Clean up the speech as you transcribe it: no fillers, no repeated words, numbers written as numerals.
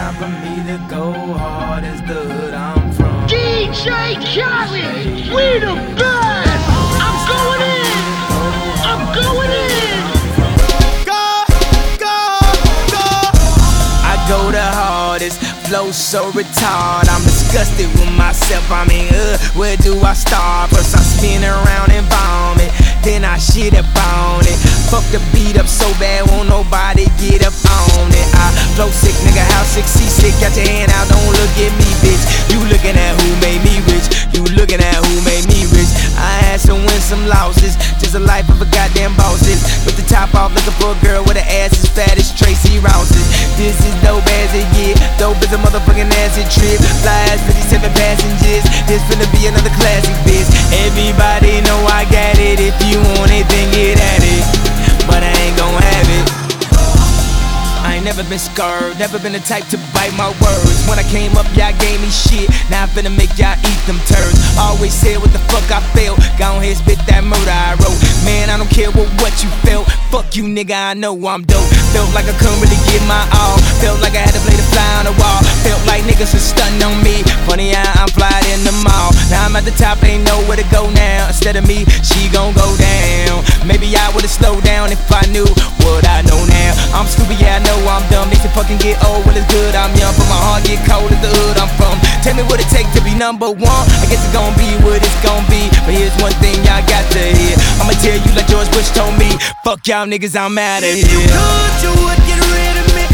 time for me to go hard as the hood I'm from. DJ Khaled, we the best. I'm going in. I'm going in. I go the hardest, flow so retarded. I'm disgusted with myself. I mean, where do I start? First I spin around and vomit, then I shit up on it. Fuck the beat up so bad, won't nobody get up on it. I flow sick, nigga, how sick, seasick. Got your hand out, don't look at me, bitch. You looking at who made me rich. You looking at who made me rich. I had some wins, some losses. Just a life of a goddamn bosses. With the top off, looking for a girl with an ass as fat as Tracy Rouses. This is dope as it get. Dope as a motherfucking acid trip. Fly as 57 passengers. This finna be another classic, bitch. Everybody know I got it. If you want it, then get at it. But I ain't gon' have it. I ain't never been scared, never been the type to bite my words. When I came up, y'all gave me shit. Now I'm finna make y'all eat them turds. Always said what the fuck I felt. Go ahead, spit that murder I wrote. Man, I don't care what you felt. Fuck you, nigga, I know I'm dope. Felt like I couldn't really give my all. Felt like I had to play the fly on the wall. Felt like niggas was stunting on me. Funny how I'm flying in the mall. Now I'm at the top, ain't nowhere to go now. Instead of me, she gon' go down. Maybe I would've slowed down if I knew what I know now. I'm stupid, yeah, I know I'm dumb. They can fucking get old when it's good. I'm young, but my heart get cold as the hood I'm from. Tell me what it take to be number one. I guess it's gon' be what it's gon' be. But here's one thing y'all got to hear. I'ma tell you like George Bush told me. Fuck y'all niggas, I'm outta here. If you could, you would get rid of me.